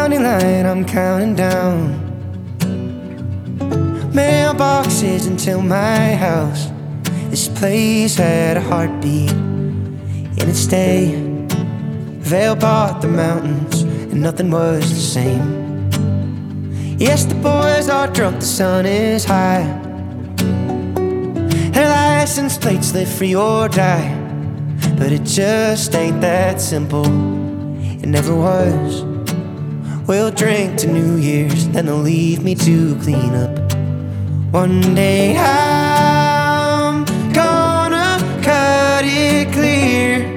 counting line, I'm counting down. Mailboxes until my house. This place had a heartbeat in its day. Vale bought the mountains and nothing was the same. Yes, the boys are drunk, the sun is high. Their license plates live free or die. But it just ain't that simple. It never was. We'll drink to New Year's, then they'll leave me to clean up. One day I'm gonna cut it clear.